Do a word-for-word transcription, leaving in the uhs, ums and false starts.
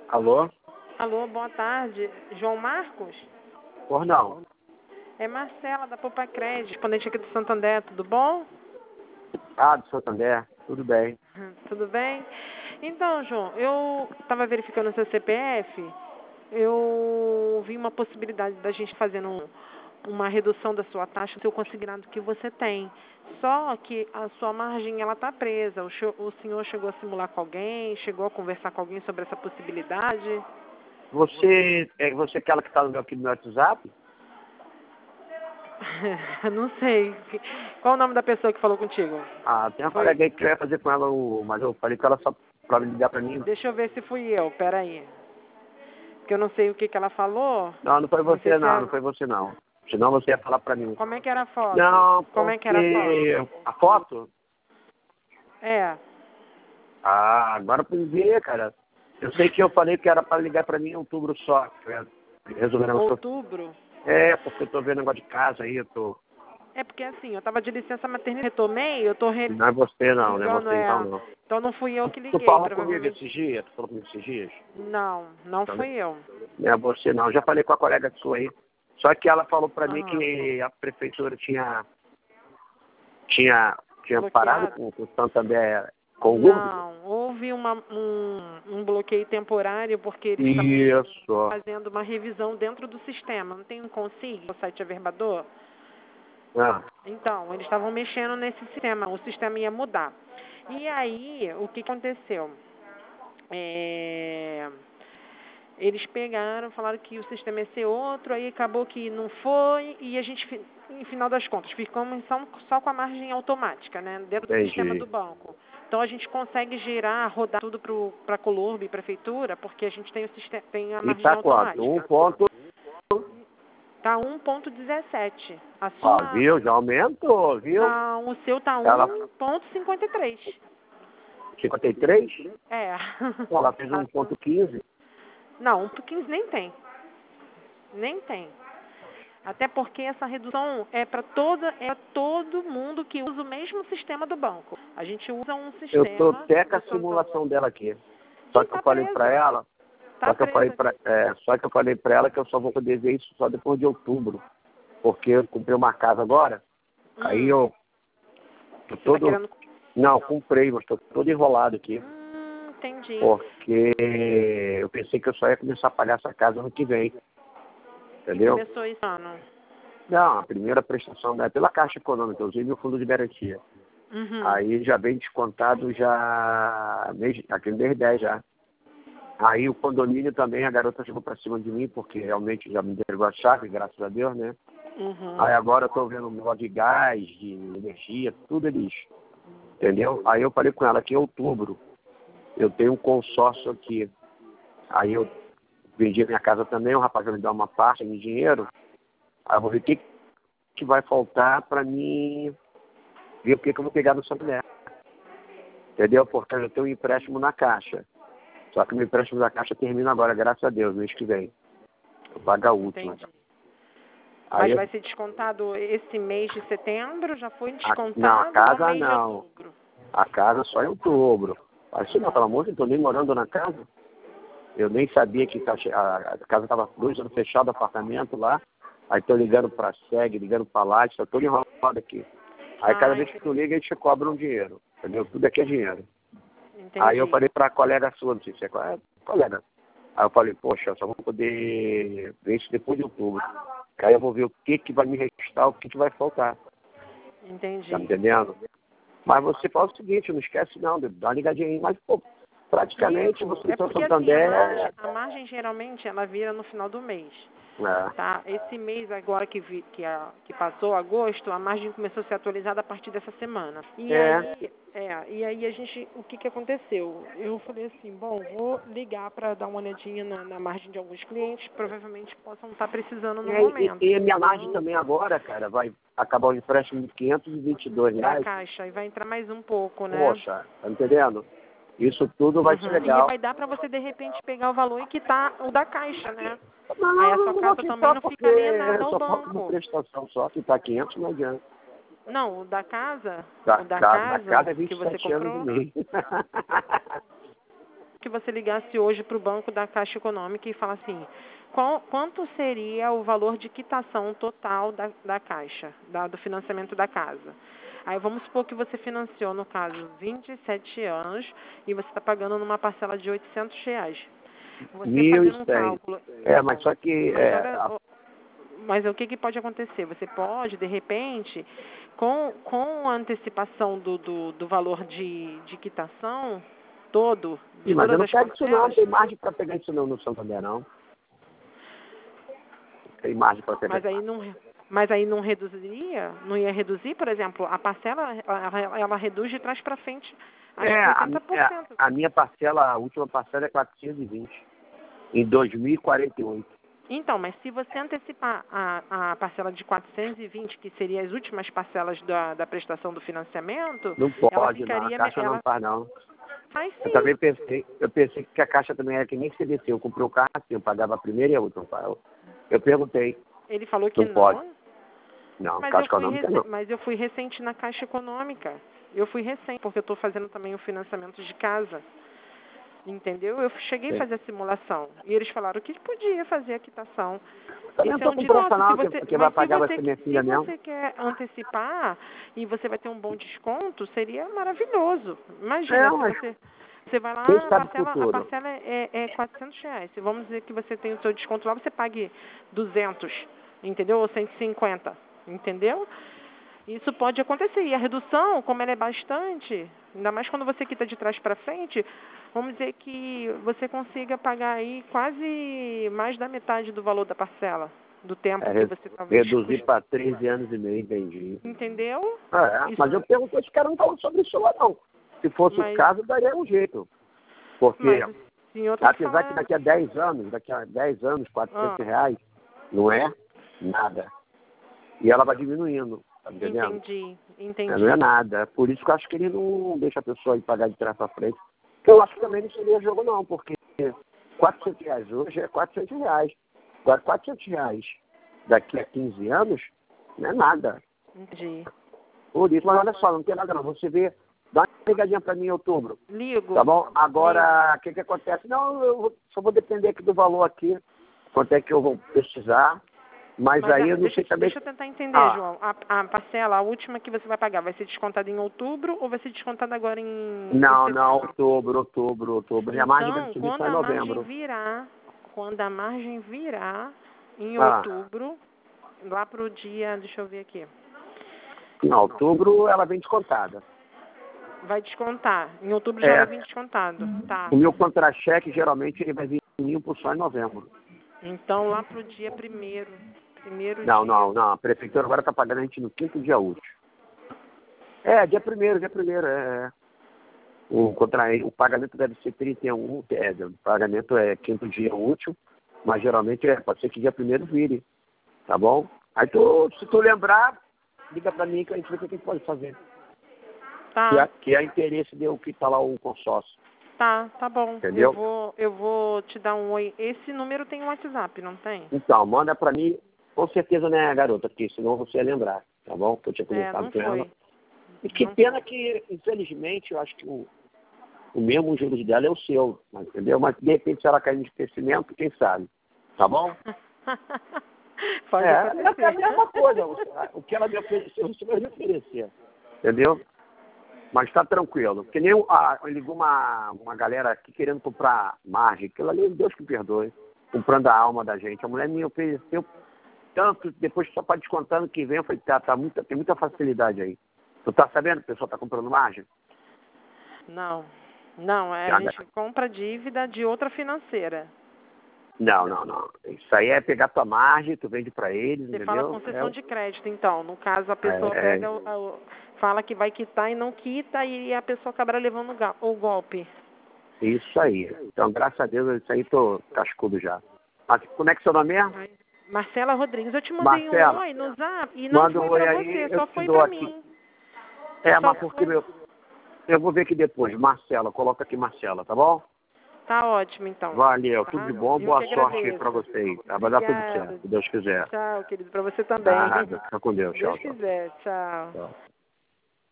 Alô? Alô, boa tarde. João Marcos? Por não. É Marcela, da Poupa Crédito, respondente aqui do Santander, tudo bom? Ah, do Santander, tudo bem. Tudo bem? Então, João, eu estava verificando o seu C P F, eu vi uma possibilidade da gente fazendo um, uma redução da sua taxa do seu consignado que você tem. Só que a sua margem ela está presa. O, cho- o senhor chegou a simular com alguém, chegou a conversar com alguém sobre essa possibilidade? Você é você aquela que está no meu, aqui no meu WhatsApp? Não sei. Qual o nome da pessoa que falou contigo? Ah, tem uma Foi. colega aí que eu ia fazer com ela, o, mas eu falei com ela só para ligar para mim. Deixa eu ver se fui eu, peraí. Porque eu não sei o que, que ela falou. Não, não foi Não sei você se não, é... não foi você não. Senão você ia falar para mim. Como é que era a foto? Não, Como é que era a porque foto? a foto? É. Ah, agora para ver, cara. Eu sei que eu falei que era para ligar para mim em outubro só. Resolvendo as coisas. Outubro. É, porque eu tô vendo negócio de casa aí, eu tô. É porque assim, eu tava de licença maternidade, retomei, eu tô re... Não é você não, não é ligando, você então é. não. Então não fui eu que Tu liguei, falou comigo provavelmente. esses dias? Tu falou comigo esses dias? Não, não Então, fui eu. não é você não. Já falei com a colega sua aí. Só que ela falou pra mim Ah, que a prefeitura tinha, tinha, tinha parado bloqueado? com com o Santander com o Google. Não, houve uma, um, um bloqueio temporário porque eles estavam Isso. fazendo uma revisão dentro do sistema. Não tem um consigo, o site Averbador? Ah, Então, eles estavam mexendo nesse sistema, o sistema ia mudar. E aí, o que aconteceu? É, Eles pegaram, falaram que o sistema ia ser outro, aí acabou que não foi, e a gente, fi- em final das contas, ficamos só, só com a margem automática, né, dentro do sistema entendi. do banco. Então a gente consegue girar, rodar tudo para a Colurb e Prefeitura, porque a gente tem, o sistema, tem a E margem tá quanto? Um automática. ponto. Tá um ponto dezessete. A Ó, sua. viu? Já aumentou, viu? Não, o seu tá Ela um ponto cinquenta e três. cinquenta e três? É. Pô, ela fez A um sua- ponto quinze. Não, um ponto quinze nem tem. Nem tem. Até porque essa redução é para toda é todo mundo que usa o mesmo sistema do banco. A gente usa um Eu tô sistema até com a do Santander. simulação dela aqui. Só Sim, que eu tá falei pra preso. ela, Tá só que eu falei preso pra, aqui. é, só que eu falei pra ela que eu só vou poder ver isso só depois de outubro. Porque eu comprei uma casa agora, aí Hum, eu tô você tá todo. querendo. Não, comprei, mas tô todo enrolado aqui. Hum, entendi. Porque eu pensei que eu só ia começar a pagar essa casa ano que vem. E Entendeu? começou esse ano. Não, a primeira prestação né, pela Caixa Econômica, eu usei meu fundo de garantia. Uhum. Aí já vem descontado já mês, aqui no mês dez já. Aí o condomínio também, a garota chegou pra cima de mim, porque realmente já me entregou a chave, graças a Deus, né? Uhum. Aí agora eu tô vendo um negócio de gás, de energia, tudo eles. Entendeu? Aí eu falei com ela que em outubro eu tenho um consórcio aqui. Aí eu vendi a minha casa também, o rapaz vai me dar uma parte de dinheiro. Aí eu vou ver o que, que vai faltar pra mim ver o que, que eu vou pegar no Santander. Entendeu? Porque eu tenho um empréstimo na Caixa. Só que o meu empréstimo da Caixa termina agora, graças a Deus, mês que vem. Eu pago a última. Entendi. Aí Mas eu, vai ser descontado esse mês de setembro? Já foi a, não, a descontado ou casa mês de não. outubro? A casa só em outubro. Assim não, pelo amor de Deus, eu tô nem morando na casa. Eu nem sabia que tá che- a, a casa estava dois anos fechado, apartamento lá. Aí tô ligando pra SEG, ligando pra Laje, tá todo enrolado aqui. Aí cada Ah, vez que tu liga, eles te cobram um dinheiro. Entendeu? Tudo aqui é dinheiro. entendi. Aí eu falei pra colega sua, não sei se é qual é, colega. Aí eu falei, poxa, eu só vou poder ver isso depois de outubro. Aí eu vou ver o que, que vai me restar, o que, que vai faltar. Entendi. Tá me entendendo? Mas você fala o seguinte, não esquece não, dá uma ligadinha aí. Mas, pô, praticamente Ligo. você É São porque assim, a Santander... margem, a margem geralmente ela vira no final do mês. É, Tá? Esse mês agora que, vi, que, a, que passou, agosto, a margem começou a ser atualizada a partir dessa semana. E é, aí, é, e aí a gente, o que, que aconteceu? Eu falei assim, bom, vou ligar para dar uma olhadinha na, na margem de alguns clientes, provavelmente possam estar precisando no é, e, momento. e a minha margem Entendeu? também agora, cara, vai acabar o empréstimo de quinhentos e vinte e dois Da reais. caixa, e vai entrar mais um pouco, né? Poxa, tá entendendo? Isso tudo vai ser Uhum. E legal. vai dar para você, de repente, pegar o valor e quitar o da caixa, né? Aí a Não, sua não vou casa também quitar não porque fica alienada ao só falta uma banco. prestação só, que tá quinhentos não adianta. Não, o da casa, Da o da casa, da casa casa é que você vinte e sete anos e comprou, meio. que você ligasse hoje para o banco da Caixa Econômica e falasse assim, qual, quanto seria o valor de quitação total da, da Caixa, da, do financiamento da casa. Aí vamos supor que você financiou, no caso, vinte e sete anos e você está pagando numa parcela de oitocentos reais. Você Mil fazendo e um cem. cálculo... É, mas só que... Mas, É, olha, a- mas o que, que pode acontecer? Você pode, de repente, com, com a antecipação do, do, do valor de, de quitação todo, Sim, de mas eu todas não as pego isso não, parcelas, tem margem para pegar isso não no Santander, não. Tem margem para pegar. mas aí não, mas aí não reduziria? Não ia reduzir, por exemplo, a parcela, ela, ela reduz de trás para frente, acho É, que a, mi- é, oitenta por cento. a minha parcela, a última parcela é quatrocentos e vinte, em dois mil e quarenta e oito. Então, mas se você antecipar a, a parcela de quatrocentos e vinte, que seria as últimas parcelas da, da prestação do financiamento, Não ela pode não, a ficaria, Caixa não ela faz não. faz Eu sim. também pensei, eu pensei que a Caixa também era que nem C D C, eu comprei o carro assim, eu pagava a primeira e a última. Eu, eu perguntei, Ele falou que não pode. não, Não, mas Caixa eu fui, Econômica rece- não. mas eu fui recente na Caixa Econômica. Eu fui recente, porque eu estou fazendo também o financiamento de casa. Entendeu? Eu cheguei a Sim. fazer a simulação. E eles falaram que podia fazer a quitação. Também não Esse é tô um com de pressa nosso. Se não, que, você, que vai mas se pagar vai você, ser minha se filha mesmo. você quer antecipar e você vai ter um bom desconto, seria maravilhoso. Imagina, É, se mas você, você vai quem lá, a sabe o parcela, a futuro? parcela é, é quatrocentos reais. Se vamos dizer que você tem o seu desconto lá, você pague duzentos, entendeu? Ou cento e cinquenta, entendeu? Isso pode acontecer. E a redução, como ela é bastante, ainda mais quando você quita de trás para frente, vamos dizer que você consiga pagar aí quase mais da metade do valor da parcela, do tempo É, que re- você talvez reduzir custe. para treze anos e meio, entendi. Entendeu? É, Isso, mas eu perguntei se o cara não falou sobre isso lá não. Se fosse o mas, caso, daria um jeito. Porque, mas o senhor tem que apesar que falar. daqui a dez anos, daqui a dez anos, Ah, quatrocentos reais, não é nada. E ela vai diminuindo, tá me entendendo? entendi, É, não entendi. é nada. Por isso que eu acho que ele não deixa a pessoa ir pagar de trás para frente. Eu acho que também não seria jogo não, porque quatrocentos reais hoje é quatrocentos reais. Agora, quatrocentos reais daqui a quinze anos não é nada. Entendi. Por isso, mas olha só, não tem nada não. Você vê, dá uma ligadinha para mim em outubro, Ligo. tá bom? Ligo. Agora, o que que acontece? Não, eu vou- só vou depender aqui do valor aqui, quanto é que eu vou precisar, mas, Mas aí a- eu não deixa, sei também... deixa eu tentar entender, Ah, João. A, a parcela, a última que você vai pagar, vai ser descontada em outubro ou vai ser descontada agora em, em não, não, setembro? outubro, outubro, outubro. Minha margem deve Então, subir só quando em a margem novembro. virar, quando a margem virar em Ah, outubro, lá pro dia, deixa eu ver aqui, não, outubro ela vem descontada. vai descontar. Em outubro já vai É, vir descontado. Tá. o meu contra-cheque geralmente ele vai vir limpo só em novembro. Então lá pro dia primeiro. Primeiro Não, dia. não, não. A prefeitura agora está pagando a gente no quinto dia útil. É, dia primeiro, dia primeiro, é. é. O, contra, o pagamento deve ser trinta e um, é, o pagamento é quinto dia útil, mas geralmente é, pode ser que dia primeiro vire, tá bom? Aí tu, se tu lembrar, liga pra mim que a gente vai ver o que a gente pode fazer. Que é, Tá. que é interesse de o que tá lá o consórcio, Tá, tá bom. Eu entendeu? vou, eu vou te dar um oi. Esse número tem um WhatsApp, não tem? Então, manda pra mim, com certeza, né, garota, porque senão você ia lembrar, tá bom? Que eu tinha É, conversado não com ela. foi. E que Não pena que, infelizmente, eu acho que o, o mesmo juros dela é o seu, mas, entendeu? Mas, de repente, se ela cair no esquecimento, quem sabe, tá bom? Pode É, acontecer. é a mesma coisa, o que ela me ofereceu, você vai me oferecer, entendeu? Mas tá tranquilo, porque nem ah, ligou uma, uma galera aqui querendo comprar margem, aquilo ali, Deus que perdoe, comprando a alma da gente. A mulher me ofereceu tanto, depois só para descontando que vem, eu falei, tá, tá muita, tem muita facilidade aí. Tu tá sabendo que o pessoal tá comprando margem? Não. Não, é, a gente compra dívida de outra financeira. Não, não, não. Isso aí é pegar tua margem, tu vende para eles, Você entendeu? fala concessão É, de crédito, então. No caso, a pessoa é, pega, é, o, o- fala que vai quitar e não quita e a pessoa acaba levando o ga- o golpe. isso aí. Então, graças a Deus, isso aí tô cascudo já. Mas como é que é seu nome é? Ai, Marcela Rodrigues, eu te mandei um Marcela, oi no zap e não manda foi um oi pra aí, você, eu só te foi dou pra aqui. mim. É, Só mas porque foi. meu, eu vou ver aqui depois. Marcela, coloca aqui Marcela, tá bom? Tá ótimo, então. Valeu, Tá? tudo de bom, Eu boa que sorte agradeço. para vocês. Tá? Vai dar tudo certo, Obrigada. se Deus quiser. Tchau, querido, pra você também. Nada, fica com Deus. Deus Tchau, tchau. quiser. Tchau. Tchau.